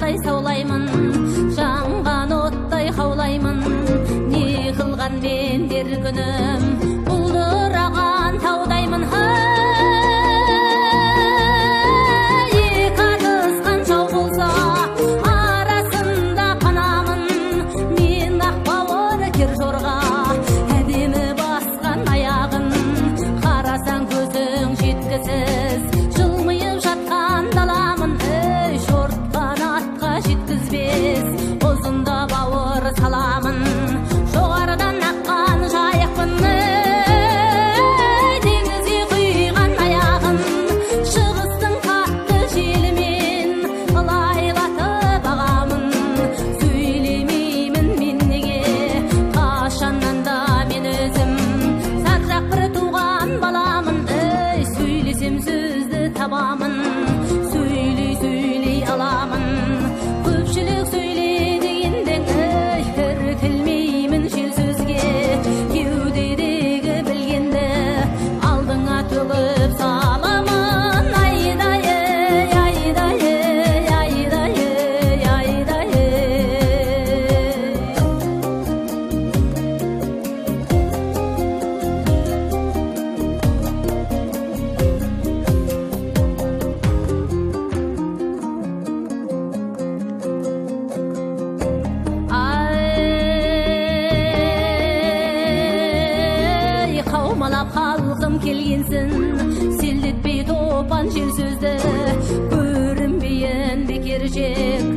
аттай саулаймын, жанған оттай қаулаймын, не қылған мендер күнім, бұлдыраған таудаймын. Жылмайып жатқан даламын, шортқан атқа жеткізбес, ұзында бауыр саламын, жоғарыдан аққан жайықпын, теңізге құйған аяғын, шығыстың қатты желімен лайлатып ағамын. Сөйлемеймін мен неге, қашаннан да мен өзім саржақ бір туған баламын. Сөйлесем сөзді табамын, сөйлей аламын. Көпшілік сөйле дегенде іркілмеймін шел сөзге, кеудедегі білгенді алдыңа төгіп саламын. Айдай, айдай, айдай, айдай. Қаумалап халқым келгенсін, селдетпей топан жел сөзді, көрінбейін бекер жек